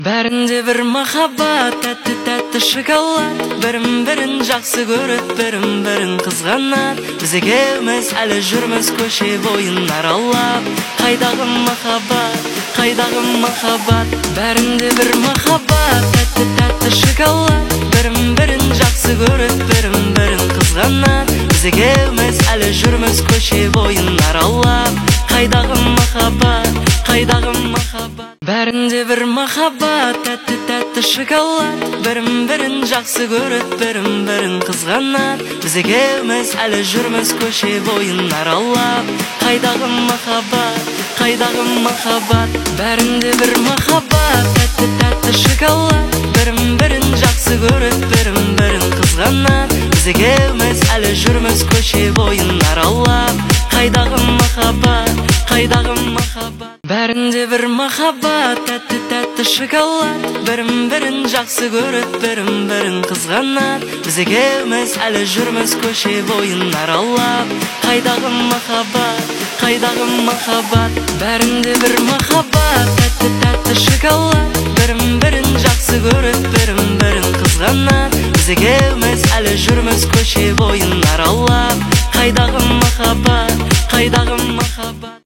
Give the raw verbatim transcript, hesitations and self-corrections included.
Бәрінде бір махаббат, тәтті-тәтті шоколад. Бірін-бірін жақсы көріп, бірін-бірін қызғанады. Біз екеуміз әлі жүрміз көше бойын аралап. Қайдағы махаббат, қайдағы махаббат. Бәрінде бір махаббат, тәтті-тәтті шоколад. Бірін-бірін жақсы көріп, бірін-бірін қызғанады. Біз екеуміз әлі жүрміз көше бойын аралап. Қайдағы махаббат, қайдағы махаббат. Бәрінде бір махаббат, тәтті-тәтті шоколад. Бірін-бірін жақсы көріп, бірін-бірін қызғанады. Біз екеуміз әлі жүрміз көше бойын аралап. Қайдағы махаббат, қайдағы махаббат. Бәрінде бір махаббат, тәтті-тәтті шоколад. Бірін-бірін жақсы көріп, бірін-бірін қызғанады. Біз екеуміз әлі жүрміз көше бойын аралап. Қайдағы махаббат, қайдағы махаббат. Бәрінде бір махаббат, тәтті-тәтті шоколад. Бірін-бірін жақсы көріп, бірін-бірін қызғанады. Біз екеуміз әлі жүрміз көше бойын аралап. Қайдағы махаббат, қайдағы махаббат. Бәрінде бір махаббат, тәтті-тәтті шоколад. Бірін-бірін жақсы көріп, бірін-бірін қызғанады. Біз екеуміз әлі жүрміз көше бойын аралап. Қайдағы махаббат, қайдағы махаббат.